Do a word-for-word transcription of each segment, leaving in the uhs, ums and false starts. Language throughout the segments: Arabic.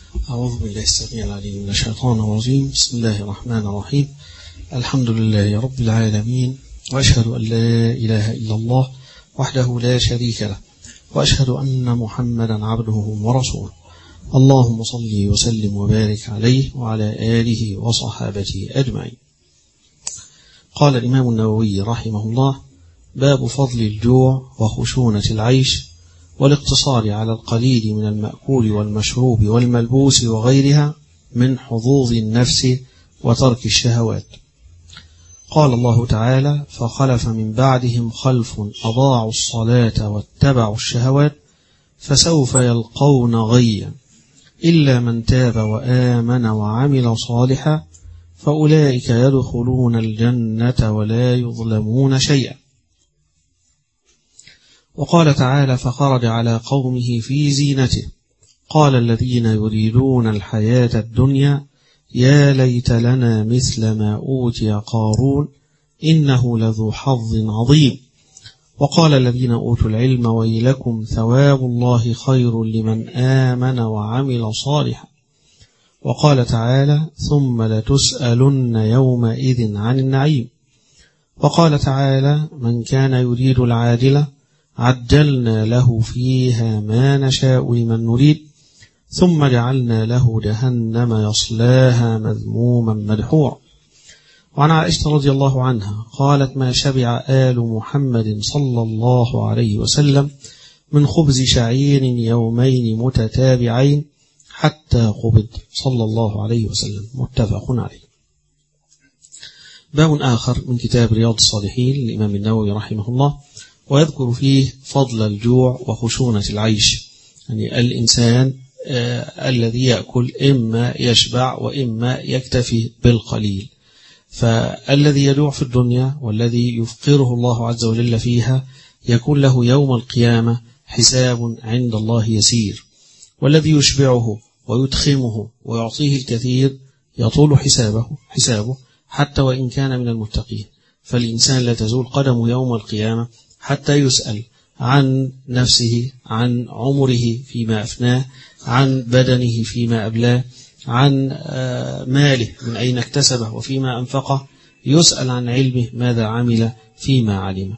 أعوذ بالله السميع العليم من الشيطان الرجيم. بسم الله الرحمن الرحيم. الحمد لله رب العالمين، وأشهد أن لا إله إلا الله وحده لا شريك له، وأشهد أن محمدا عبده ورسوله. اللهم صل وسلم وبارك عليه وعلى آله وصحابته أجمعين. قال الإمام النووي رحمه الله: باب فضل الجوع وخشونة العيش والاقتصار على القليل من المأكول والمشروب والملبوس وغيرها من حظوظ النفس وترك الشهوات. قال الله تعالى: فخلف من بعدهم خلف أضاعوا الصلاة واتبعوا الشهوات فسوف يلقون غيا إلا من تاب وآمن وعمل صالحا فأولئك يدخلون الجنة ولا يظلمون شيئا. وقال تعالى: فخرج على قومه في زينته قال الذين يريدون الحياة الدنيا يا ليت لنا مثل ما أوتي قارون إنه لذو حظ عظيم. وقال الذين أوتوا العلم ويلكم ثواب الله خير لمن آمن وعمل صالحا. وقال تعالى: ثم لتسألن يومئذ عن النعيم. وقال تعالى: من كان يريد العاجلة عجلنا له فيها ما نشاء لمن نريد ثم جعلنا له جهنم يصلاها مذموما مدحورا. وعن عائشة رضي الله عنها قالت: ما شبع آل محمد صلى الله عليه وسلم من خبز شعير يومين متتابعين حتى قبض صلى الله عليه وسلم. متفق عليه. باب آخر من كتاب رياض الصالحين للإمام النووي رحمه الله، ويذكر فيه فضل الجوع وخشونة العيش. يعني الإنسان آه الذي يأكل إما يشبع وإما يكتفي بالقليل، فالذي يجوع في الدنيا والذي يفقره الله عز وجل فيها يكون له يوم القيامة حساب عند الله يسير، والذي يشبعه ويدخمه ويعطيه الكثير يطول حسابه حسابه حتى وإن كان من المتقين. فالإنسان لا تزول قدمه يوم القيامة حتى يسأل عن نفسه، عن عمره فيما أفناه، عن بدنه فيما أبلاه، عن ماله من أين اكتسبه وفيما أنفقه، يسأل عن علمه ماذا عمل فيما علم.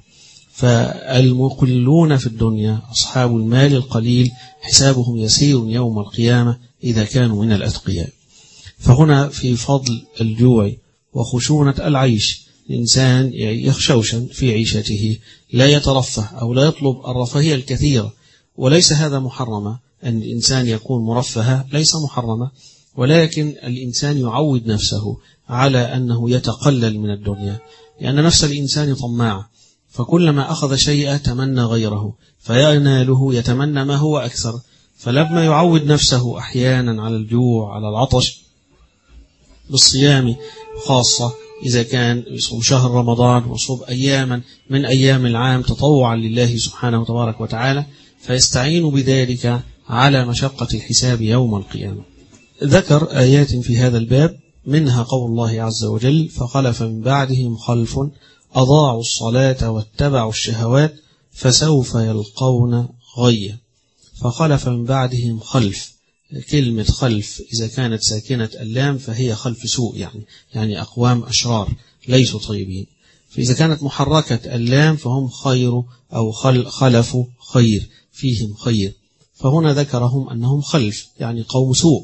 فالمقلون في الدنيا أصحاب المال القليل حسابهم يسير يوم القيامة إذا كانوا من الأتقياء. فهنا في فضل الجوع وخشونة العيش، الإنسان يخشوشا في عيشته، لا يترفه أو لا يطلب الرفاهية الكثيرة، وليس هذا محرمة. أن الإنسان يكون مرفها ليس محرمة، ولكن الإنسان يعود نفسه على أنه يتقلل من الدنيا، لأن نفس الإنسان طماعة، فكلما أخذ شيئا تمنى غيره فيناله، يتمنى ما هو أكثر. فلما يعود نفسه أحيانا على الجوع على العطش بالصيام، خاصة إذا كان يصوم شهر رمضان وصوم أياما من أيام العام تطوعا لله سبحانه وتبارك وتعالى، فيستعين بذلك على مشقة الحساب يوم القيامة. ذكر آيات في هذا الباب، منها قول الله عز وجل: فخلف من بعدهم خلف أضاعوا الصلاة واتبعوا الشهوات فسوف يلقون غيا. فخلف من بعدهم خلف، كلمة خلف إذا كانت ساكنة اللام فهي خلف سوء، يعني يعني أقوام أشرار ليسوا طيبين. فإذا كانت محركة اللام فهم خير أو خلفوا خير، فيهم خير. فهنا ذكرهم أنهم خلف يعني قوم سوء.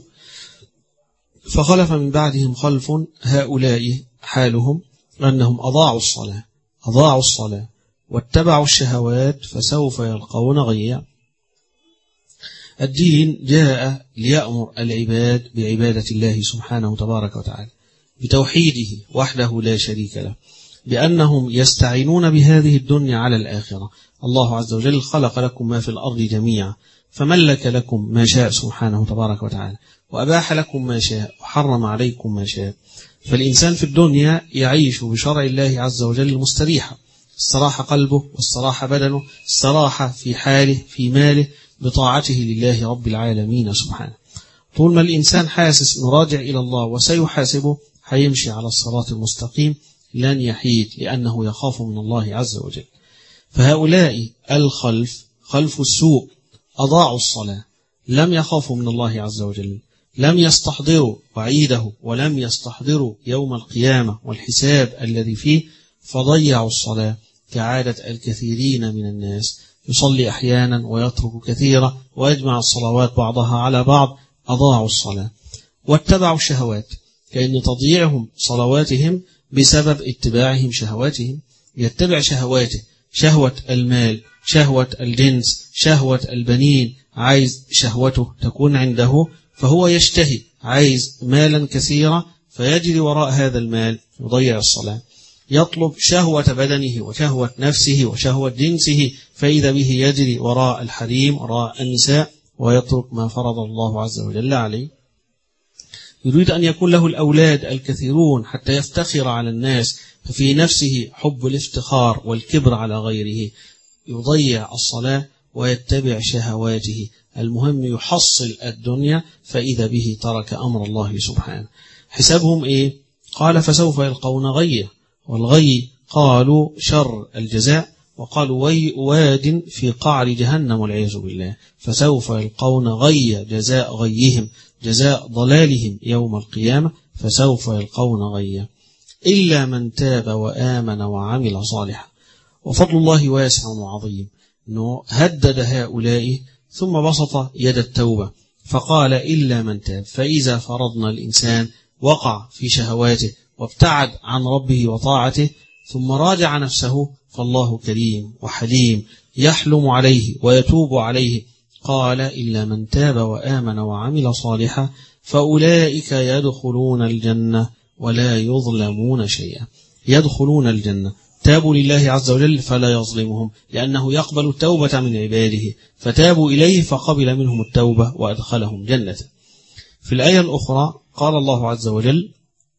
فخلف من بعدهم خلف، هؤلاء حالهم أنهم أضاعوا الصلاة أضاعوا الصلاة واتبعوا الشهوات فسوف يلقون غيا. الدين جاء ليأمر العباد بعبادة الله سبحانه وتبارك وتعالى، بتوحيده وحده لا شريك له، بأنهم يستعينون بهذه الدنيا على الآخرة. الله عز وجل خلق لكم ما في الأرض جميعا، فملك لكم ما شاء سبحانه وتبارك وتعالى، وأباح لكم ما شاء وحرم عليكم ما شاء. فالإنسان في الدنيا يعيش بشرع الله عز وجل مستريحا، استراح قلبه واستراح بدنه، استراح في حاله في ماله بطاعته لله رب العالمين سبحانه. طول ما الإنسان حاسس أنه راجع إلى الله وسيحاسبه، هيمشي على الصراط المستقيم لن يحيد، لأنه يخاف من الله عز وجل. فهؤلاء الخلف خلف السوء أضاعوا الصلاة، لم يخافوا من الله عز وجل، لم يستحضروا وعيده ولم يستحضروا يوم القيامة والحساب الذي فيه فضيعوا الصلاة كعادة الكثيرين من الناس، يصلي أحيانا ويترك كثيرا ويجمع الصلوات بعضها على بعض، أضاعوا الصلاة. واتبعوا الشهوات، كأن تضييعهم صلواتهم بسبب اتباعهم شهواتهم، يتبع شهواته، شهوة المال، شهوة الجنس، شهوة البنين، عايز شهوته تكون عنده فهو يشتهي، عايز مالا كثيرا فيجري وراء هذا المال يضيع الصلاة. يطلب شهوة بدنه وشهوة نفسه وشهوة جنسه فإذا به يجري وراء الحريم وراء النساء ويترك ما فرض الله عز وجل عليه. يريد أن يكون له الأولاد الكثيرون حتى يفتخر على الناس، ففي نفسه حب الافتخار والكبر على غيره، يضيع الصلاة ويتبع شهواته، المهم يحصل الدنيا فإذا به ترك أمر الله سبحانه. حسابهم إيه؟ قال فسوف يلقون غية، والغي قالوا شر الجزاء، وقالوا وي واد في قعر جهنم والعياذ بالله، فسوف يلقون غية جزاء غيهم، جزاء ضلالهم يوم القيامة، فسوف يلقون غية إلا من تاب وآمن وعمل صالحا. وفضل الله واسع وعظيم، أنه هدد هؤلاء ثم بسط يد التوبة فقال إلا من تاب. فإذا فرضنا الإنسان وقع في شهواته وابتعد عن ربه وطاعته ثم راجع نفسه فالله كريم وحليم يحلم عليه ويتوب عليه. قال إلا من تاب وآمن وعمل صالحا فأولئك يدخلون الجنة ولا يظلمون شيئا. يدخلون الجنة، تابوا لله عز وجل فلا يظلمهم، لأنه يقبل التوبة من عباده، فتابوا إليه فقبل منهم التوبة وأدخلهم جنة. في الآية الأخرى قال الله عز وجل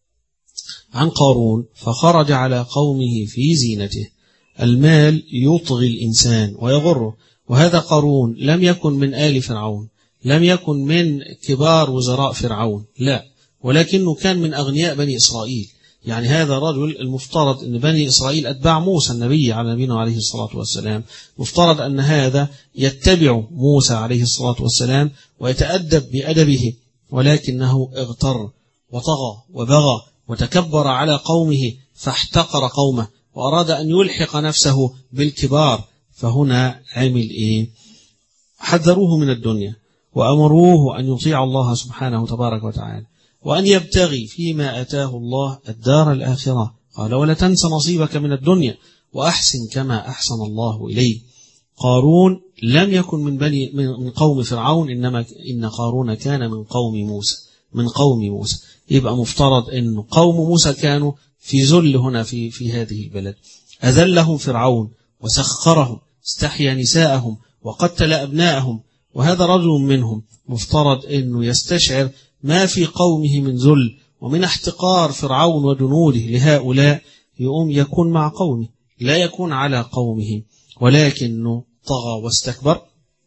عن قارون فخرج على قومه في زينته. المال يطغي الإنسان ويغره، وهذا قارون لم يكن من آل فرعون، لم يكن من كبار وزراء فرعون، لا، ولكنه كان من أغنياء بني إسرائيل. يعني هذا رجل المفترض أن بني إسرائيل أتباع موسى النبي على نبينا عليه الصلاة والسلام، مفترض أن هذا يتبع موسى عليه الصلاة والسلام ويتأدب بأدبه، ولكنه اغتر وطغى وبغى وتكبر على قومه فاحتقر قومه وأراد أن يلحق نفسه بالكبار. فهنا عمل إيه؟ حذروه من الدنيا وأمروه أن يطيع الله سبحانه تبارك وتعالى وأن يبتغي فيما أتاه الله الدار الآخرة. قال ولا تنس نصيبك من الدنيا وأحسن كما أحسن الله إليه. قارون لم يكن من بني من قوم فرعون، إنما إن قارون كان من قوم موسى من قوم موسى. يبقى مفترض أن قوم موسى كانوا في ذل هنا في في هذه البلد، أذلهم فرعون وسخرهم، استحيا نساءهم وقتل أبناءهم، وهذا رجل منهم مفترض أنه يستشعر ما في قومه من ذل ومن احتقار فرعون وجنوده لهؤلاء، يقوم يكون مع قومه لا يكون على قومه، ولكنه طغى واستكبر.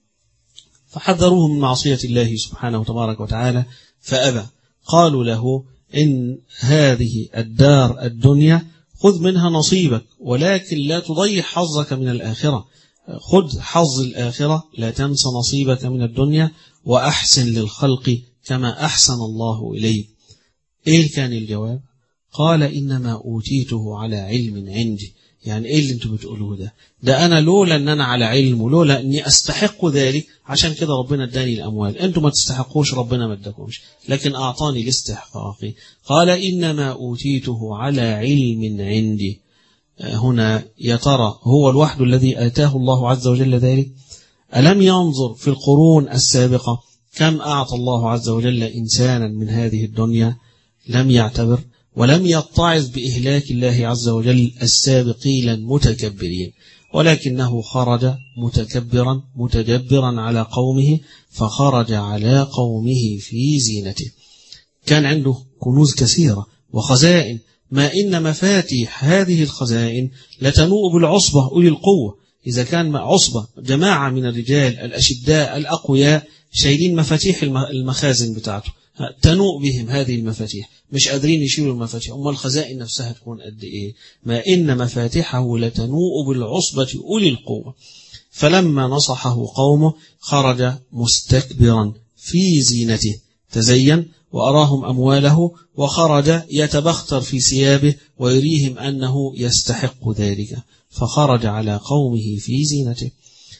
فحذروه من معصية الله سبحانه تبارك وتعالى فأبى. قالوا له إن هذه الدار الدنيا خذ منها نصيبك، ولكن لا تضيع حظك من الآخرة، خذ حظ الآخرة، لا تنس نصيبك من الدنيا وأحسن للخلق كما أحسن الله إليه. إيه كان الجواب؟ قال إنما أوتيته على علم عندي. يعني إيه اللي أنتم بتقولوه ده؟ ده أنا لولا أن أنا على علم ولولا أني أستحق ذلك عشان كده ربنا اداني الأموال. أنتم ما تستحقوش، ربنا ما اداكمش، لكن أعطاني الاستحقاق. قال إنما أوتيته على علم عندي. هنا يا ترى هو الوحد الذي آتاه الله عز وجل ذلك؟ ألم ينظر في القرون السابقة كم أعطى الله عز وجل إنسانا من هذه الدنيا؟ لم يعتبر ولم يتعظ بإهلاك الله عز وجل السابقين المتكبرين، ولكنه خرج متكبرا متجبرا على قومه، فخرج على قومه في زينته. كان عنده كنوز كثيرة وخزائن، ما إن مفاتيح هذه الخزائن لتنوء بالعصبة أولي القوة. إذا كان عصبة جماعة من الرجال الأشداء الأقوياء شايلين مفاتيح المخازن بتاعته، تنوء بهم هذه المفاتيح، مش قادرين يشيلوا المفاتيح، أما الخزائن نفسها تكون قد إيه؟ ما إن مفاتيحه لتنوء بالعصبة أولي القوة. فلما نصحه قومه خرج مستكبرا في زينته، تزين وأراهم أمواله وخرج يتبختر في ثيابه ويريهم أنه يستحق ذلك، فخرج على قومه في زينته.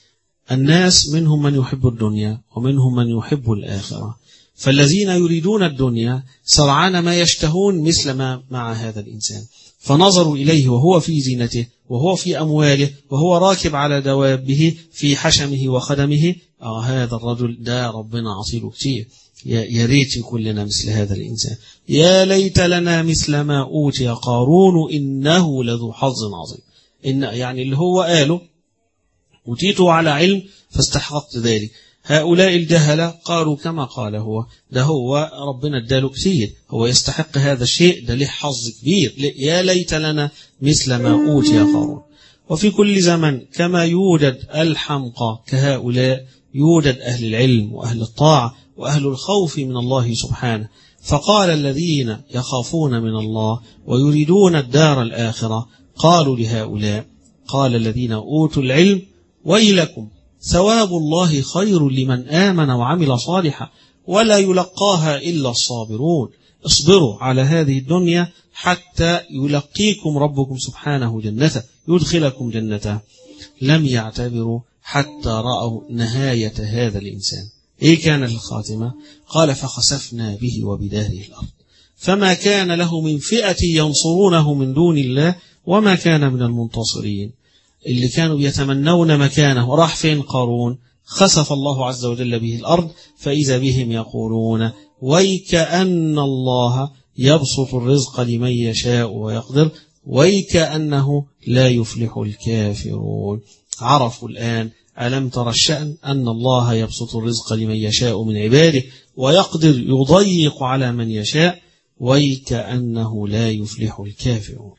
الناس منهم من يحب الدنيا ومنهم من يحب الآخرة، فالذين يريدون الدنيا سرعان ما يشتهون مثل ما مع هذا الإنسان، فنظروا إليه وهو في زينته وهو في أمواله وهو راكب على دوابه في حشمه وخدمه. آه هذا الرجل ده ربنا عطيله كتير، يا ريت يكون لنا مثل هذا الإنسان، يا ليت لنا مثل ما أوتي قارون إنه لذو حظ عظيم. إن يعني اللي هو قاله أوتيته على علم فاستحققت ذلك. هؤلاء الجهلة قالوا كما قال هو، ده هو ربنا اداله كثير، هو يستحق هذا الشيء، ده له حظ كبير، يا ليت لنا مثل ما أوتي قارون. وفي كل زمن كما يوجد الحمقى كهؤلاء يوجد أهل العلم وأهل الطاعة وأهل الخوف من الله سبحانه. فقال الذين يخافون من الله ويريدون الدار الآخرة قالوا لهؤلاء، قال الذين أوتوا العلم ويلكم ثواب الله خير لمن آمن وعمل صالحا ولا يلقاها إلا الصابرون. اصبروا على هذه الدنيا حتى يلقيكم ربكم سبحانه جنته، يدخلكم جنته. لم يعتبروا حتى رأوا نهاية هذا الإنسان. إيه كانت الخاتمة؟ قال فخسفنا به وبداره الأرض فما كان له من فئة ينصرونه من دون الله وما كان من المنتصرين. اللي كانوا يتمنون مكانه وراح فين قارون؟ خسف الله عز وجل به الأرض فإذا بهم يقولون ويكأن الله يبسط الرزق لمن يشاء ويقدر ويكأنه لا يفلح الكافرون. عرفوا الآن ألم تر الشأن أن الله يبسط الرزق لمن يشاء من عباده ويقدر يضيق على من يشاء ويكأنه لا يفلح الكافرون.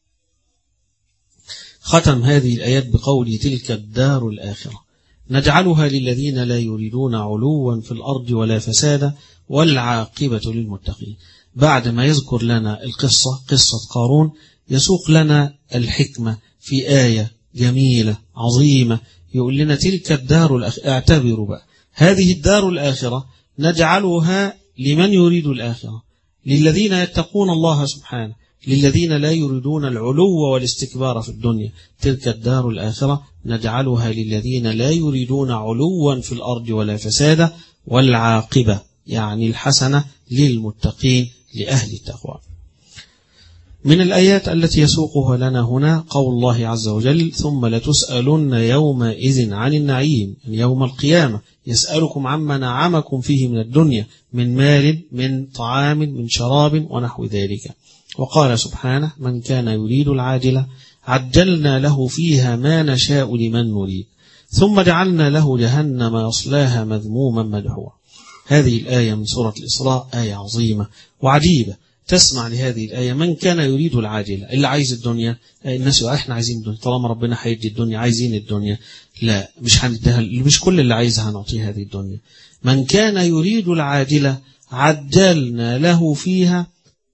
ختم هذه الآيات بقوله تلك الدار الآخرة نجعلها للذين لا يريدون علوا في الأرض ولا فسادا والعاقبة للمتقين. بعد ما يذكر لنا القصة قصة قارون يسوق لنا الحكمة في آية جميلة عظيمة، يقول لنا تلك الدار الآخرة. اعتبروا بقى هذه الدار الآخرة نجعلها لمن يريد الآخرة، للذين يتقون الله سبحانه، للذين لا يريدون العلو والاستكبار في الدنيا. تلك الدار الآخرة نجعلها للذين لا يريدون علوا في الأرض ولا فسادا والعاقبة يعني الحسنة للمتقين لأهل التقوى. من الآيات التي يسوقها لنا هنا قول الله عز وجل ثم لتسألن يومئذ عن النعيم، يوم القيامة يسألكم عما نعمكم فيه من الدنيا من مال من طعام من شراب ونحو ذلك. وقال سبحانه من كان يريد العاجلة عجلنا له فيها ما نشاء لمن نريد ثم جعلنا له جهنم يصلاها مذموما مدحورا. هذه الآية من سورة الإسراء آية عظيمة وعجيبة. تسمع لهذه الآية من كان يريد العاجلة، اللي عايز الدنيا. الناس احنا عايزين الدنيا، طالما ربنا هيدي الدنيا عايزين الدنيا. لا مش هنديها، مش كل اللي عايزها هنعطيه هذه الدنيا. من كان يريد العاجلة عجلنا له فيها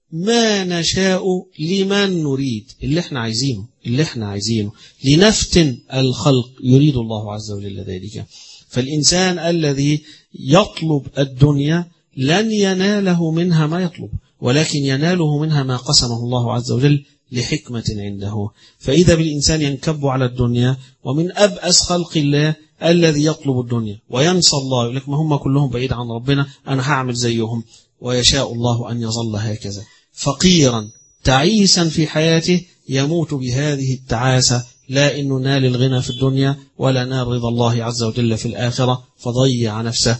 ما نشاء لمن نريد، اللي احنا عايزينه اللي احنا عايزينه لنفتن الخلق يريد الله عز وجل ذلك. فالإنسان الذي يطلب الدنيا لن يناله منها ما يطلب، ولكن يناله منها ما قسمه الله عز وجل لحكمة عنده. فإذا بالإنسان ينكب على الدنيا، ومن أبأس خلق الله الذي يطلب الدنيا وينسى الله، يقول لك ما هم كلهم بعيد عن ربنا أنا هعمل زيهم، ويشاء الله أن يظل هكذا فقيرا تعيسا في حياته يموت بهذه التعاسة، لا إنه نال الغنى في الدنيا ولا نال رضا الله عز وجل في الآخرة فضيع نفسه.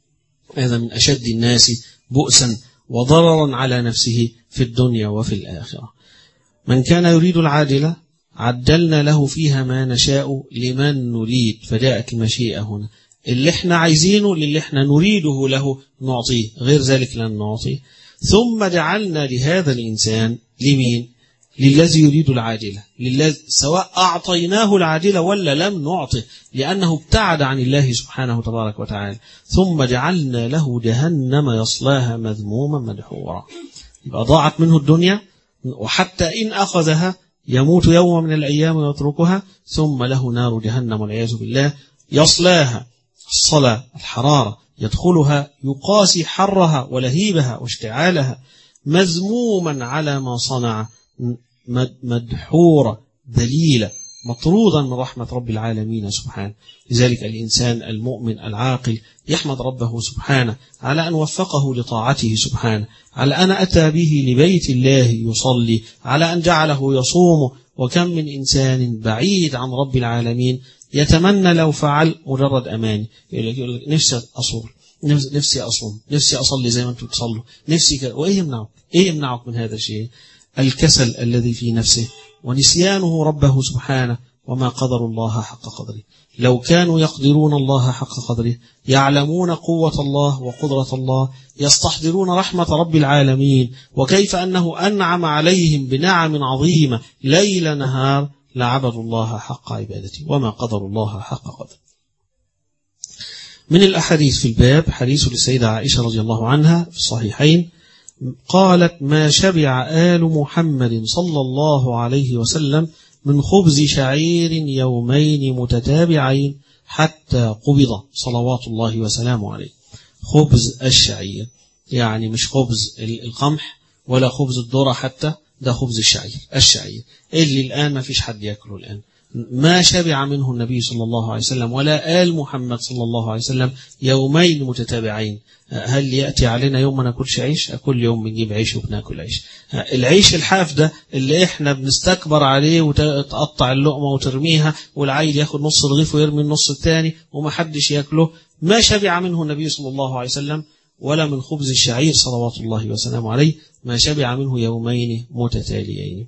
هذا من أشد الناس بؤسا وضررا على نفسه في الدنيا وفي الآخرة. من كان يريد العاجلة عجلنا له فيها ما نشاء لمن نريد، فجاءت المشيئة هنا، اللي احنا عايزينه للي احنا نريده له نعطيه، غير ذلك لن نعطيه. ثم جعلنا لهذا الإنسان لمين؟ للذي يريد العاجلة، للذي سواء أعطيناه العاجلة ولا لم نعطه، لأنه ابتعد عن الله سبحانه تبارك وتعالى. ثم جعلنا له جهنم يصلاها مذموما مدحورا. يبقى ضاعت منه الدنيا، وحتى إن أخذها يموت يوم من الأيام ويتركها، ثم له نار جهنم والعياذ بالله يصلاها الصلاة الحرارة يدخلها يقاسي حرها ولهيبها واشتعالها، مذموما على ما صنع، مدحورة ذليلة مطرودا من رحمة رب العالمين سبحانه. لذلك الإنسان المؤمن العاقل يحمد ربه سبحانه على أن وفقه لطاعته سبحانه، على أن أتى به لبيت الله يصلي، على أن جعله يصوم. وكم من إنسان بعيد عن رب العالمين يتمنى لو فعل مجرد أماني، يقول لك نفسي أصوم، نفسي أصوم، نفسي أصلي زي ما أنتم تصلوا، نفسي كذا. وإيه يمنعك؟ إيه يمنعك من هذا الشيء؟ الكسل الذي في نفسه ونسيانه ربه سبحانه. وما قدر الله حق قدره. لو كانوا يقدرون الله حق قدره يعلمون قوة الله وقدرة الله، يستحضرون رحمة رب العالمين وكيف أنه أنعم عليهم بنعم عظيمة ليل نهار، لعبدوا الله حق عبادته. وما قدر الله حق قدره. من الأحاديث في الباب حديث للسيدة عائشة رضي الله عنها في الصحيحين قالت: ما شبع آل محمد صلى الله عليه وسلم من خبز شعير يومين متتابعين حتى قبض صلوات الله وسلامه عليه. خبز الشعير يعني مش خبز القمح ولا خبز الذرة، حتى ده خبز الشعير الشعير اللي الآن ما فيش حد يأكله الآن. ما شبع منه النبي صلى الله عليه وسلم ولا آل محمد صلى الله عليه وسلم يومين متتابعين. هل يأتي علينا يوم ما ناكلش عيش؟ كل يوم بنجيب عيش وبناكل عيش. العيش الحاف ده اللي احنا بنستكبر عليه وتقطع اللقمة وترميها والعيل ياخد نص رغيف ويرمي النص الثاني وما حدش ياكله، ما شبع منه النبي صلى الله عليه وسلم ولا من خبز الشعير صلوات الله وسلامه عليه، ما شبع منه يومين متتاليين.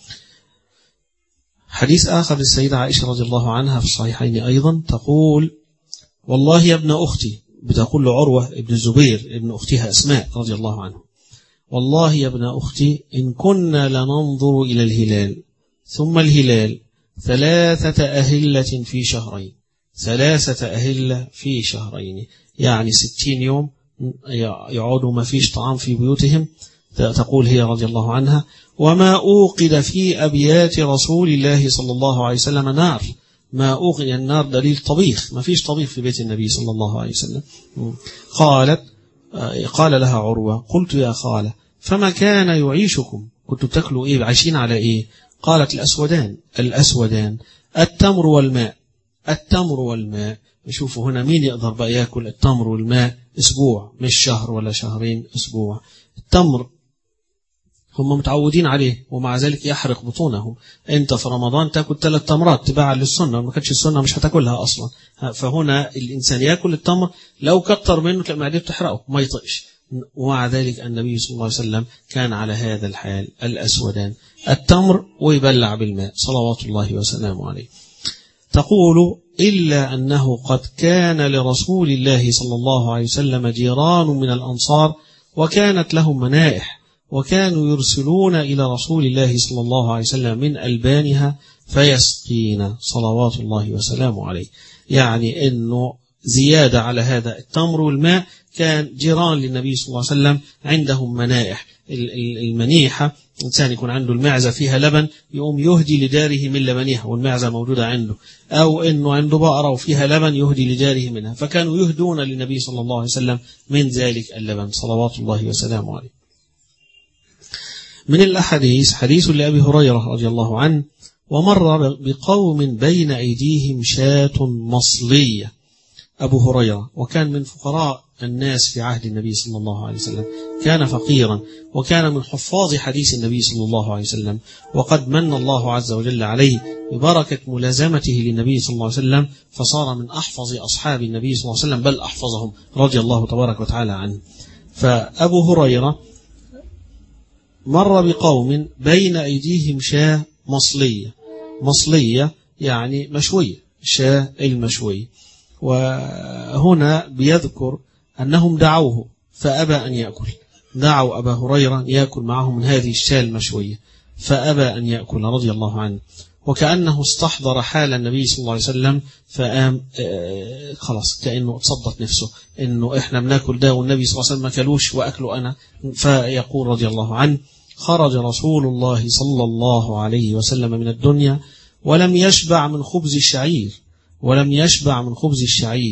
حديث آخر للسيدة عائشة رضي الله عنها في الصحيحين أيضا تقول: والله يا ابن أختي، بتقول لعروة ابن الزبير ابن أختها أسماء رضي الله عنه: والله يا ابن أختي إن كنا لننظر إلى الهلال ثم الهلال ثلاثة أهلة في شهرين، ثلاثة أهلة في شهرين يعني ستين يوم يقعدوا ما فيش طعام في بيوتهم. تقول هي رضي الله عنها: وما أوقد في أبيات رسول الله صلى الله عليه وسلم نار. ما أوقد النار دليل طبيخ، ما فيش طبيخ في بيت النبي صلى الله عليه وسلم. قالت قال لها عروة: قلت يا خالة فما كان يعيشكم؟ كنتوا بتاكلوا إيه؟ عايشين على إيه؟ قالت: الأسودان الأسودان التمر والماء. التمر والماء. نشوفوا هنا مين يقدر بقى يأكل التمر والماء أسبوع، مش شهر ولا شهرين، أسبوع. التمر هم متعودين عليه ومع ذلك يحرق بطونهم. انت في رمضان تاكل ثلاث تمرات تباعا للسنة، ما كانتش السنة مش هتاكلها أصلا. فهنا الإنسان يأكل التمر لو كتر منه تلاقي معدته تحرقه ما يطقش. ومع ذلك النبي صلى الله عليه وسلم كان على هذا الحال، الأسودان التمر ويبلع بالماء صلوات الله وسلامه عليه. تقول: إلا أنه قد كان لرسول الله صلى الله عليه وسلم جيران من الأنصار وكانت لهم منائح، وكانوا يرسلون إلى رسول الله صلى الله عليه وسلم من ألبانها فيسقينا صلوات الله وسلامه عليه. يعني أنه زيادة على هذا التمر والماء كان جيران للنبي صلى الله عليه وسلم عندهم منائح. المنيحة إنسان يكون عنده المعزة فيها لبن يقوم يهدي لجاره من لبنها والمعزة موجودة عنده، أو أنه عنده بقرة وفيها لبن يهدي لجاره منها، فكانوا يهدون للنبي صلى الله عليه وسلم من ذلك اللبن صلوات الله وسلامه عليه. من الأحاديث حديث لأبي هريرة رضي الله عنه: ومر بقوم بين أيديهم شاة مصلية. أبو هريرة وكان من فقراء الناس في عهد النبي صلى الله عليه وسلم، كان فقيرا وكان من حفاظ حديث النبي صلى الله عليه وسلم، وقد من الله عز وجل عليه ببركة ملازمته للنبي صلى الله عليه وسلم فصار من أحفظ أصحاب النبي صلى الله عليه وسلم، بل أحفظهم رضي الله تبارك وتعالى عنه. فأبو هريرة مر بقوم بين أيديهم شاة مصلية. مصلية يعني مشوية، شاة المشوية. وهنا بيذكر أنهم دعوه فأبى أن يأكل، دعوا أبا هريرة يأكل معهم من هذه الشاة المشوية فأبى أن يأكل رضي الله عنه، وكأنه استحضر حال النبي صلى الله عليه وسلم فقام آه خلاص كأنه تصدت نفسه إنه إحنا بناكل ده والنبي صلى الله عليه وسلم ما كلوش وأكله أنا. فيقول رضي الله عنه: خرج رسول الله صلى الله عليه وسلم من الدنيا ولم يشبع من خبز الشعير ولم يشبع من خبز الشعير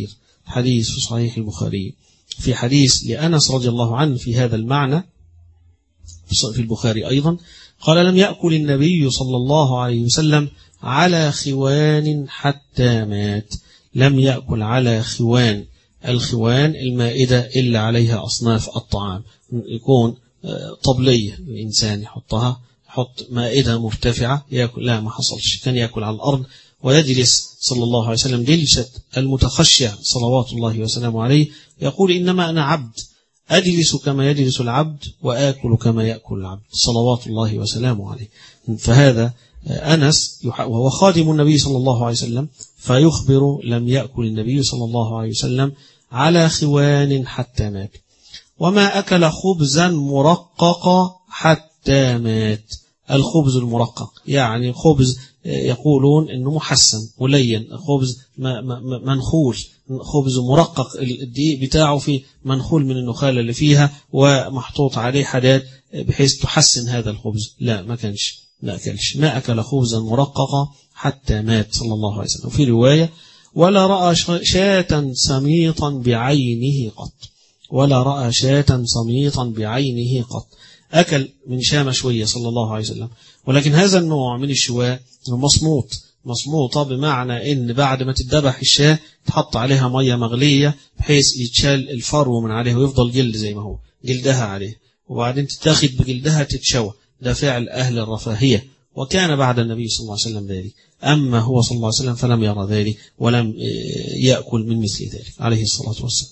حديث في صحيح البخاري في حديث لأنس رضي الله عنه في هذا المعنى في البخاري أيضا، قال لم يأكل النبي صلى الله عليه وسلم على خوان حتى مات. لم يأكل على خوان، الخوان المائدة إلا عليها أصناف الطعام، يكون طبلية الإنسان يحطها، يحط مائدة مرتفعة يأكل، لا ما حصلش، كان يأكل على الأرض ويجلس صلى الله عليه وسلم جلسة المتخشع صلوات الله وسلامه عليه، يقول إنما أنا عبد أجلس كما يجلس العبد وآكل كما يأكل العبد صلوات الله وسلامه عليه. فهذا أنس وهو خادم النبي صلى الله عليه وسلم فيخبر لم يأكل النبي صلى الله عليه وسلم على خوان حتى مات. وما أكل خبزا مرققا حتى مات. الخبز المرقق يعني خبز يقولون أنه محسن ملين، خبز منخول، خبز مرقق الدقيق بتاعه في منخول من النخالة اللي فيها ومحطوط عليه حاجات بحيث تحسن هذا الخبز، لا ما كانش، لا أكلش، ما أكل خبزا مرققا حتى مات صلى الله عليه وسلم. في رواية ولا رأى شاة سميطا بعينه قط، ولا رأى شاة سميطا بعينه قط. أكل من شاة مشوية صلى الله عليه وسلم، ولكن هذا النوع من الشواء مصموط، مصموطة بمعنى إن بعد ما تتذبح الشاة تحط عليها مية مغلية بحيث يتشال الفرو من عليه ويفضل جلد زي ما هو جلدها عليه، وبعدين تتاخد بجلدها تتشوى. ده فعل أهل الرفاهية، وكان بعد النبي صلى الله عليه وسلم ذلك، أما هو صلى الله عليه وسلم فلم يرى ذلك ولم يأكل من مثل ذلك عليه الصلاة والسلام.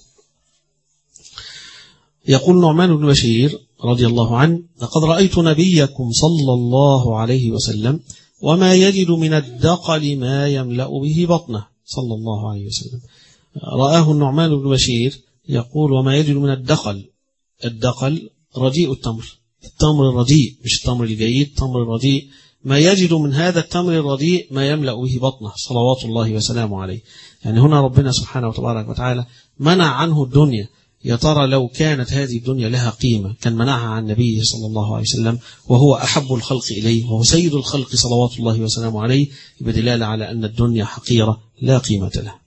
يقول نعمان بن بشير رضي الله عنه لقد رأيت نبيكم صلى الله عليه وسلم وما يجد من الدقل ما يملأ به بطنه صلى الله عليه وسلم. رآه النعمان بن بشير يقول وما يجد من الدقل، الدقل رديء التمر، التمر الرديء مش التمر الجيد، التمر الرديء، ما يجد من هذا التمر الرديء ما يملأ به بطنه صلوات الله وسلامه عليه. يعني هنا ربنا سبحانه وتبارك وتعالى منع عنه الدنيا. يا ترى لو كانت هذه الدنيا لها قيمة كان منعها عن النبي صلى الله عليه وسلم وهو أحب الخلق إليه وهو سيد الخلق صلوات الله وسلامه عليه، بدلالة على أن الدنيا حقيرة لا قيمة لها.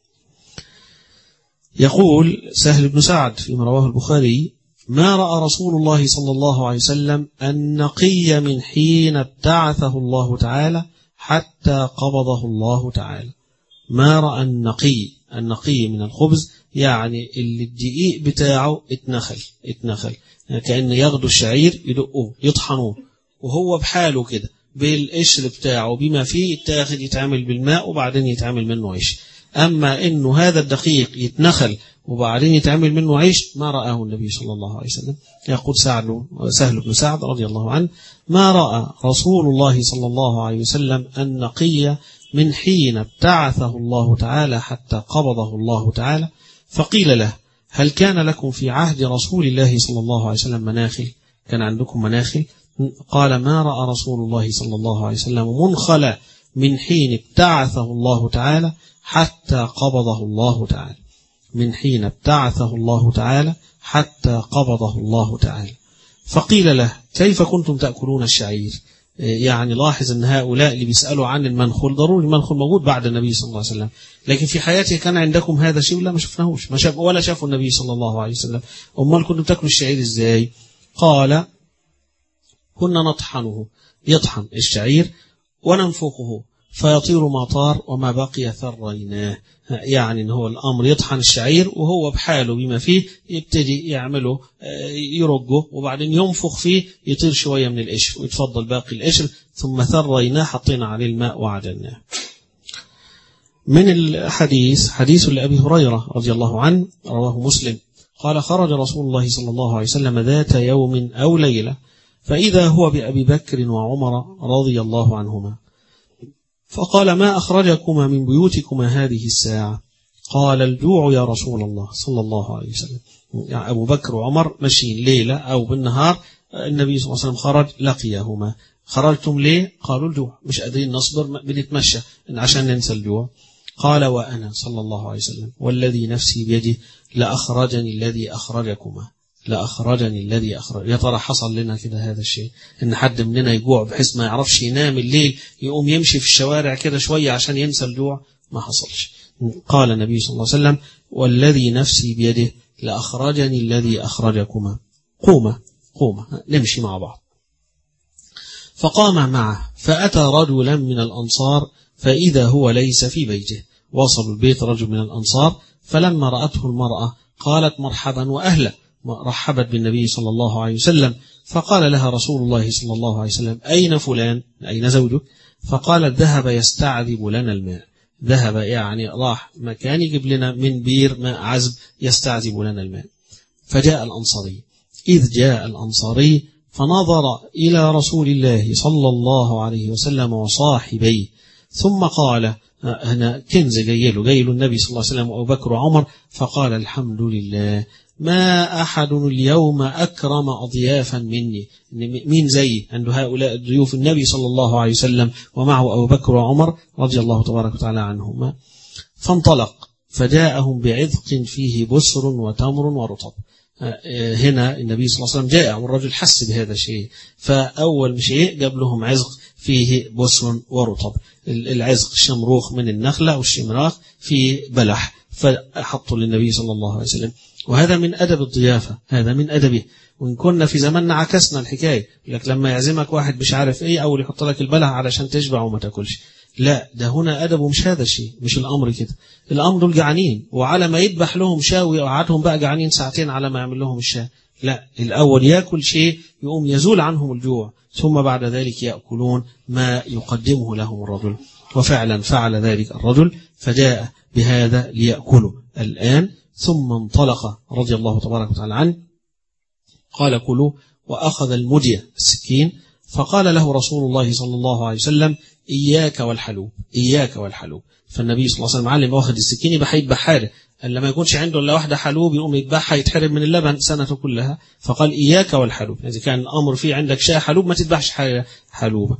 يقول سهل بن سعد فيما رواه البخاري ما رأى رسول الله صلى الله عليه وسلم النقي من حين ابتعثه الله تعالى حتى قبضه الله تعالى. ما رأى النقي، النقي من الخبز يعني اللي الدقيق بتاعه اتنخل اتنخل يعني كأن ياخدوا الشعير يدقوه يطحنوه وهو بحاله كده بالقشر بتاعه بما فيه يتاخد يتعمل بالماء وبعدين يتعمل منه عيش. أما إنه هذا الدقيق يتنخل وبعدين يتعمل منه عيش ما رآه النبي صلى الله عليه وسلم. يقول سهل بن سعد رضي الله عنه ما رأى رسول الله صلى الله عليه وسلم النقي من حين ابتعثه الله تعالى حتى قبضه الله تعالى. فقيل له هل كان لكم في عهد رسول الله صلى الله عليه وسلم مناخل؟ كان عندكم مناخل؟ قال ما رأى رسول الله صلى الله عليه وسلم منخلا من حين ابتعثه الله تعالى حتى قبضه الله تعالى، من حين ابتعثه الله تعالى حتى قبضه الله تعالى. فقيل له كيف كنتم تأكلون الشعير؟ يعني لاحظ أن هؤلاء اللي بيسألوا عن المنخول ضروري المنخول موجود بعد النبي صلى الله عليه وسلم، لكن في حياته كان عندكم هذا الشيء ولا ما شفناهوش، ما شاف ولا شافوا النبي صلى الله عليه وسلم. أمال كنتم تأكلوا الشعير إزاي؟ قال كنا نطحنه، يطحن الشعير وننفخه فيطير ما طار وما بقي ثريناه. يعني ان هو الامر يطحن الشعير وهو بحاله بما فيه يبتدي يعمله يرجه وبعدين ينفخ فيه يطير شويه من القشر ويتفضل باقي القشر ثم ثريناه حطينا عليه الماء وعدلناه. من الحديث حديث لأبي هريرة رضي الله عنه رواه مسلم قال خرج رسول الله صلى الله عليه وسلم ذات يوم أو ليلة فإذا هو بأبي بكر وعمر رضي الله عنهما فقال ما أخرجكما من بيوتكما هذه الساعة؟ قال الجوع يا رسول الله صلى الله عليه وسلم. يعني أبو بكر وعمر ماشيين ليلة أو بالنهار، النبي صلى الله عليه وسلم خرج لقيهما. خرجتم ليه؟ قالوا الجوع، مش قادرين نصبر بنتمشى عشان ننسى الجوع. قال وأنا صلى الله عليه وسلم والذي نفسي بيده لأخرجني الذي أخرجكما، لأخرجني الذي أخرج. يا ترى حصل لنا كده هذا الشيء إن حد مننا يجوع بحيث ما يعرفش ينام الليل يقوم يمشي في الشوارع كده شوية عشان ينسى الجوع؟ ما حصلش. قال النبي صلى الله عليه وسلم والذي نفسي بيده لأخرجني الذي أخرجكما قوما قوما نمشي مع بعض. فقام معه فأتى رجلا من الأنصار فإذا هو ليس في بيته. وصلوا البيت رجل من الأنصار فلما رأته المرأة قالت مرحبا وأهلا، رحبت بالنبي صلى الله عليه وسلم. فقال لها رسول الله صلى الله عليه وسلم أين فلان أين زوجك؟ فقالت ذهب يستعذب لنا الماء. ذهب يعني راح مكان يجيب لنا من بير ماء عذب يستعذب لنا الماء. فجاء الأنصاري. إذ جاء الأنصاري فنظر إلى رسول الله صلى الله عليه وسلم وصاحبيه ثم قال هنا كنز جاي له جاي له النبي صلى الله عليه وسلم وأبو بكر وعمر. فقال الحمد لله ما أحد اليوم أكرم أضيافا مني، مين زي عند هؤلاء الضيوف النبي صلى الله عليه وسلم ومعه أبو بكر وعمر رضي الله تبارك وتعالى عنهما. فانطلق فجاءهم بعذق فيه بسر وتمر ورطب. هنا النبي صلى الله عليه وسلم جاء والرجل حس بهذا الشيء، فأول شيء جاب لهم عذق فيه بسر ورطب. العذق الشمروخ من النخلة والشمراخ فيه بلح، فحطوا للنبي صلى الله عليه وسلم. وهذا من أدب الضيافة، هذا من أدبه. وإن كنا في زماننا عكسنا الحكاية، لك لما يعزمك واحد مش عارف إيه أو يحط لك البلح علشان تشبع وما تاكلش. لا، ده هنا أدبه مش هذا الشيء، مش الأمر كده. الأمر دول جعانين، وعلى ما يذبح لهم شاوي وقعدهم بقى جعانين ساعتين على ما يعمل لهم الشاي. لا، الأول يأكل شيء يقوم يزول عنهم الجوع، ثم بعد ذلك يأكلون ما يقدمه لهم الرجل. وفعلا فعل ذلك الرجل فجاء بهذا ليأكله الآن. ثم انطلق رضي الله تبارك وتعالى عنه قال كلوا، وأخذ المدية السكين. فقال له رسول الله صلى الله عليه وسلم إياك والحلوب، إياك والحلوب. فالنبي صلى الله عليه وسلم علم واخد السكين يبقى هيذبح حاله، لما يكونش عنده الا واحده حلوب يقوم يذبحها يتحرم من اللبن سنته كلها. فقال إياك والحلوب، إذا كان الأمر فيه عندك شاة حلوب ما تذبحش حلوبة.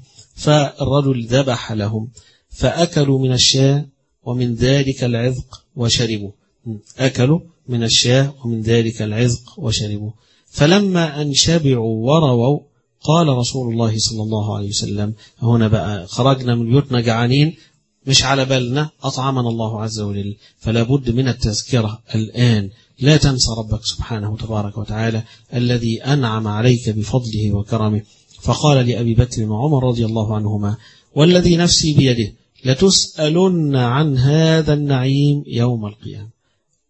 فالرجل ذبح لهم فأكلوا من الشاة ومن ذلك العذق وشربوا. أكلوا من الشاة ومن ذلك العذق وشربوا. فلما أن شبعوا ورووا قال رسول الله صلى الله عليه وسلم هنا بقى خرجنا من بيوتنا جعانين مش على بالنا أطعمنا الله عز وجل، فلا بد من التذكرة الآن. لا تنسى ربك سبحانه تبارك وتعالى الذي أنعم عليك بفضله وكرمه. فقال لأبي بكر وعمر رضي الله عنهما والذي نفسي بيده لتسألن عن هذا النعيم يوم القيامة.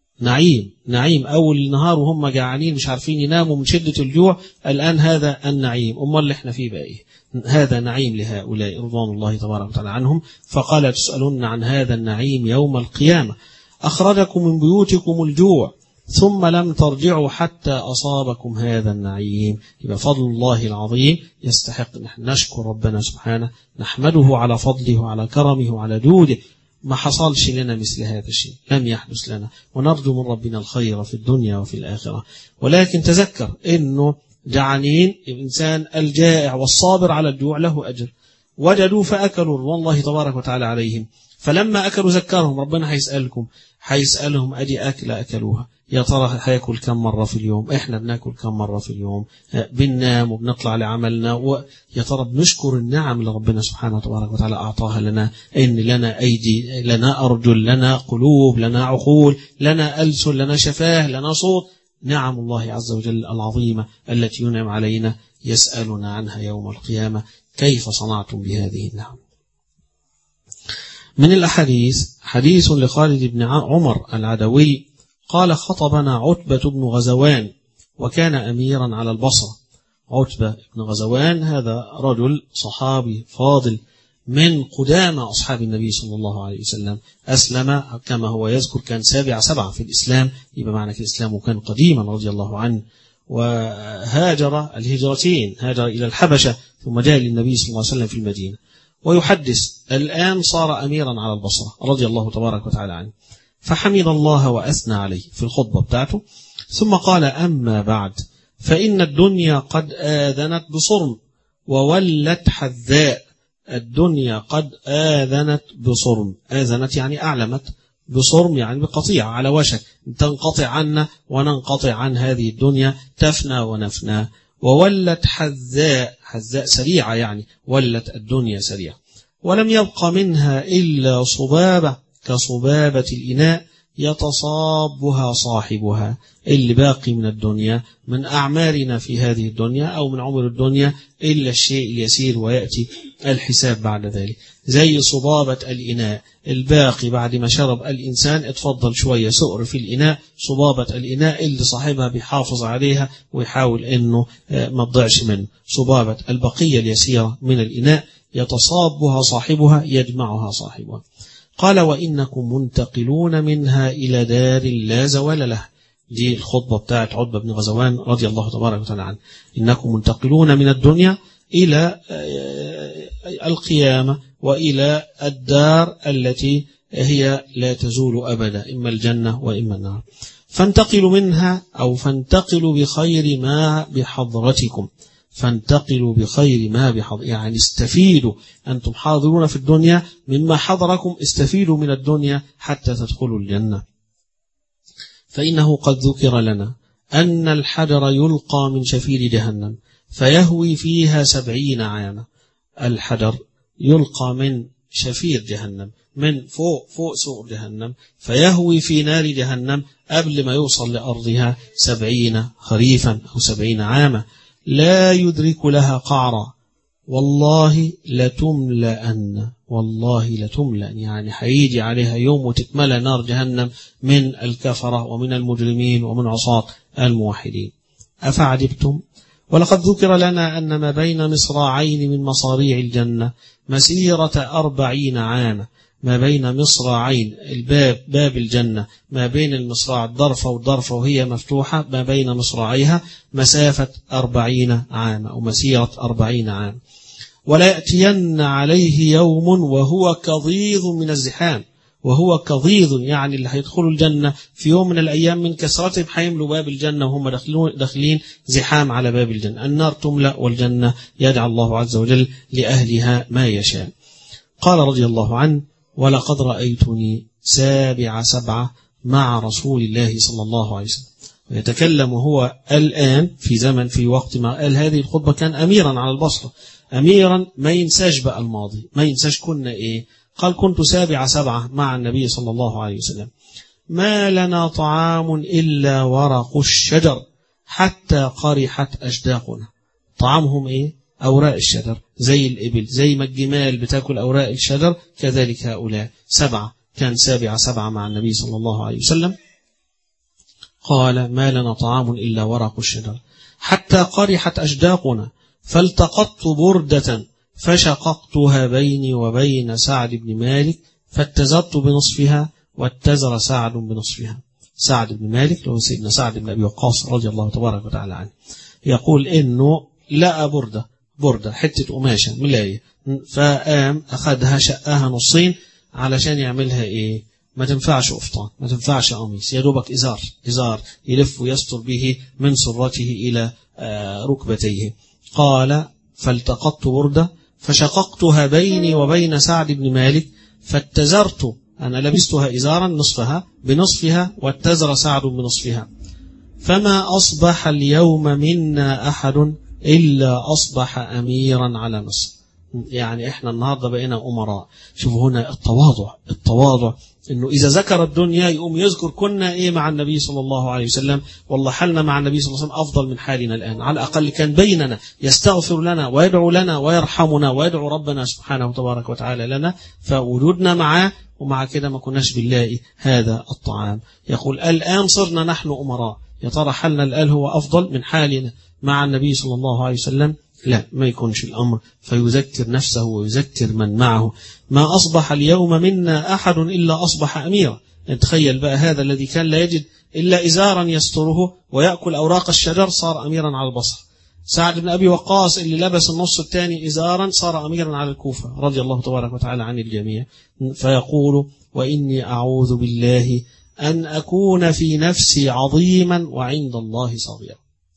نعيم نعيم أول النهار وهم جعانين مش عارفين يناموا من شدة الجوع، الآن هذا النعيم. أمال اللي احنا فيه بقى إيه؟ هذا نعيم لهؤلاء رضوان الله تبارك وتعالى عنهم. فقال تسألون عن هذا النعيم يوم القيامة. أخرجكم من بيوتكم الجوع ثم لم ترجعوا حتى أصابكم هذا النعيم. يبقى فضل الله العظيم يستحق نحن نشكر ربنا سبحانه، نحمده على فضله وعلى كرمه وعلى جوده. ما حصلش لنا مثل هذا الشيء، لم يحدث لنا، ونرجو من ربنا الخير في الدنيا وفي الآخرة. ولكن تذكر إنه جعانين، الإنسان الجائع والصابر على الجوع له أجر. وجدوا فأكلوا والله تبارك وتعالى عليهم. فلما أكلوا ذكرهم ربنا هيسألكم هيسألهم أدي أكل أكلوها، يا ترى هياكل كم مرة في اليوم؟ إحنا بناكل كم مرة في اليوم؟ بننام وبنطلع لعملنا، ويا ترى بنشكر النعم اللي ربنا سبحانه تبارك وتعالى أعطاها لنا، إن لنا أيدي، لنا أرجل، لنا قلوب، لنا عقول، لنا ألسن، لنا شفاه، لنا صوت. نعم الله عز وجل العظيمة التي ينعم علينا يسألنا عنها يوم القيامة كيف صنعتم بهذه النعم. من الأحاديث حديث لخالد بن عمر العدوي قال خطبنا عتبة بن غزوان وكان أميرا على البصرة. عتبة بن غزوان هذا رجل صحابي فاضل من قدام أصحاب النبي صلى الله عليه وسلم، أسلم كما هو يذكر كان سابع سبعة في الإسلام، يبقى معنى الإسلام وكان قديما رضي الله عنه. وهاجر الهجرتين، هاجر إلى الحبشة ثم جاء للنبي صلى الله عليه وسلم في المدينة. ويحدث الآن صار أميرا على البصرة رضي الله تبارك وتعالى عنه. فحمد الله وأثنى عليه في الخطبة بتاعته، ثم قال أما بعد فإن الدنيا قد آذنت بصرم وولت حذاء. الدنيا قد آذنت بصرم، آذنت يعني أعلمت، بصرم يعني بقطيع، على وشك تنقطع عنا وننقطع عن هذه الدنيا، تفنى ونفنى. وولت حذاء، حذاء سريعة يعني ولت الدنيا سريعة. ولم يبق منها إلا صبابة كصبابة الإناء يتصابها صاحبها. اللي باقي من الدنيا من أعمارنا في هذه الدنيا أو من عمر الدنيا إلا الشيء اليسير، ويأتي الحساب بعد ذلك. زي صبابة الإناء، الباقي بعد ما شرب الإنسان اتفضل شوية سؤر في الإناء، صبابة الإناء اللي صاحبها بيحافظ عليها ويحاول أنه ما تضيعش منه. صبابة البقية اليسيرة من الإناء يتصابها صاحبها، يجمعها صاحبها. قال وإنكم منتقلون منها إلى دار لا زوال له. دي الخطبة بتاعت عتبة بن غزوان رضي الله تبارك وتعالى عنه. إنكم منتقلون من الدنيا إلى القيامة وإلى الدار التي هي لا تزول أبدا، إما الجنة وإما النار. فانتقلوا منها أو فانتقلوا بخير ما بحضرتكم. فانتقلوا بخير ما بحضر، يعني استفيدوا أنتم حاضرون في الدنيا مما حضركم، استفيدوا من الدنيا حتى تدخلوا الجنة. فإنه قد ذكر لنا أن الحجر يلقى من شفير جهنم فيهوي فيها سبعين عاما. الحجر يلقى من شفير جهنم، من فوق فوق سوق جهنم، فيهوي في نار جهنم قبل ما يوصل لأرضها سبعين خريفا أو سبعين عاما، لا يدرك لها قعرا. والله لتملأن، والله لتملأن، يعني هيجي عليها يوم وتتملأ نار جهنم من الكفرة ومن المجرمين ومن عصاة الموحدين. أفعجبتم؟ ولقد ذكر لنا أن ما بين مصراعين من مصاريع الجنة مسيرة أربعين عاما. ما بين مصراعين، الباب باب الجنة، ما بين المصراع الضرفة والضرفة وهي مفتوحة، ما بين مصراعيها مسافة أربعين عاما أو مسيرة أربعين عاما. ولا يأتين عليه يوم وهو كظيظ من الزحام. وهو كظيظ يعني اللي هيدخلوا الجنة في يوم من الأيام من كثرتهم هيملوا باب الجنة وهم داخلين زحام على باب الجنة. النار تملأ والجنة يجعل الله عز وجل لأهلها ما يشاء. قال رضي الله عنه ولقد رأيتني سابع سبعة مع رسول الله صلى الله عليه وسلم. ويتكلم هو الآن في زمن في وقت ما قال هذه الخطبة كان أميرا على البصرة، أميرا ما ينساش بقى الماضي، ما ينساش كنا إيه. قال كنت سابع سبعة مع النبي صلى الله عليه وسلم، ما لنا طعام إلا ورق الشجر حتى قرحت أشداقنا. طعامهم إيه؟ أوراق الشجر، زي الإبل، زي ما الجمال بتاكل أوراق الشجر كذلك هؤلاء سبعة. كان سابع سبعة مع النبي صلى الله عليه وسلم. قال ما لنا طعام إلا ورق الشجر حتى قرحت أشداقنا فالتقطت بردة فشققتها بيني وبين سعد بن مالك فاتزرت بنصفها واتزر سعد بنصفها. سعد بن مالك له سيدنا سعد بن أبي وقاص رضي الله تبارك وتعالى عنه، يقول إنه لقى بردة بردة حتة قماشة ملاية، فقام أخذها شقها نصين علشان يعملها إيه؟ ما تنفعش قفطان، ما تنفعش قميص، يا دوبك إزار إزار يلف ويستر به من سرته إلى ركبتيه. قال فالتقطت بردة فشققتها بيني وبين سعد بن مالك فاتزرت، أنا لبستها إزارا نصفها بنصفها واتزر سعد بنصفها، فما أصبح اليوم منا أحد إلا أصبح أميرا على مصر. يعني إحنا النهاردة بقينا أمراء. شوفوا هنا التواضع، التواضع إنه إذا ذكر الدنيا يقوم يذكر كنا إيه مع النبي صلى الله عليه وسلم. والله حالنا مع النبي صلى الله عليه وسلم أفضل من حالنا الآن، على الأقل كان بيننا يستغفر لنا ويدعو لنا ويرحمنا ويدعو ربنا سبحانه وتبارك وتعالى لنا، فوجودنا معاه ومع كده ما كناش بالله هذا الطعام. يقول الآن صرنا نحن أمراء، يا ترى حالنا الآن هو أفضل من حالنا مع النبي صلى الله عليه وسلم؟ لا، ما يكونش الأمر، فيذكر نفسه ويذكر من معه. ما أصبح اليوم منا أحد إلا أصبح أميرا. تخيل بقى هذا الذي كان لا يجد إلا إزارا يستره ويأكل أوراق الشجر صار أميرا على البصر. سعد بن أبي وقاص اللي لبس النص الثاني إزارا صار أميرا على الكوفة رضي الله تبارك وتعالى عن الجميع. فيقول وإني أعوذ بالله أن أكون في نفسي عظيما وعند الله صغيرا.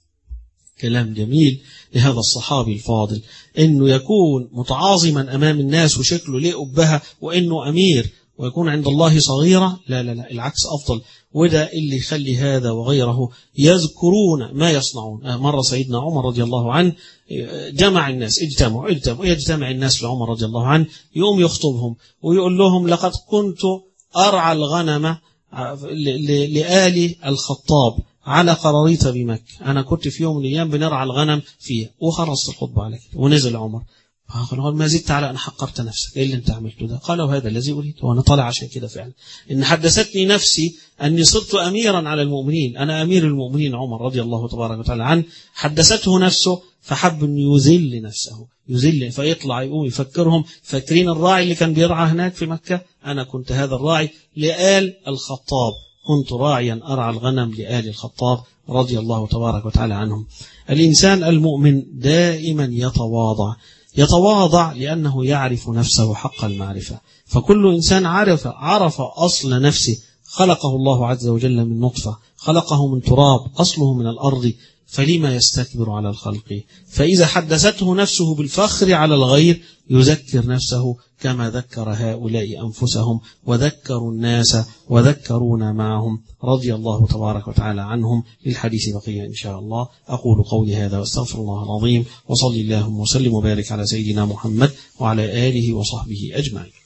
كلام جميل لهذا الصحابي الفاضل، إنه يكون متعاظما أمام الناس وشكله ليه أبها وإنه أمير، ويكون عند الله صغيرة. لا لا لا، العكس أفضل. وده اللي يخلي هذا وغيره يذكرون ما يصنعون. مرة سيدنا عمر رضي الله عنه جمع الناس، اجتمعوا اجتمعوا يجتمع الناس لعمر رضي الله عنه، يقوم يخطبهم ويقول لهم لقد كنت أرعى الغنم لآل الخطاب على قراريط بمكة. أنا كنت في يوم من الأيام بنرعى الغنم فيها، وخلصت الخطبة على كده ونزل عمر قال ما زدت على أن حقرت نفسك، إيه اللي أنت عملته ده؟ قال وهذا الذي أريد، وأنا طالع عشان كده فعلا. إن حدثتني نفسي أني صرت أميرا على المؤمنين، أنا أمير المؤمنين عمر رضي الله تبارك وتعالى عنه. حدثته نفسه فحب أن يذل نفسه، يذل فيطلع يقوم يفكرهم فاكرين الراعي اللي كان بيرعى هناك في مكة، أنا كنت هذا الراعي لآل الخطاب، كنت راعيا أرعى الغنم لآل الخطاب رضي الله تبارك وتعالى عنهم. الإنسان المؤمن دائما يتواضع، يتواضع لأنه يعرف نفسه حق المعرفة. فكل إنسان عرف عرف أصل نفسه، خلقه الله عز وجل من نطفة، خلقه من تراب أصله من الأرض، فلما يستكبر على الخلق؟ فإذا حدثته نفسه بالفخر على الغير يذكر نفسه كما ذكر هؤلاء أنفسهم وذكروا الناس وذكرونا معهم رضي الله تبارك وتعالى عنهم. للحديث بقية إن شاء الله. أقول قولي هذا واستغفر الله العظيم، وصلي اللهم وسلم وبارك على سيدنا محمد وعلى آله وصحبه أجمعين.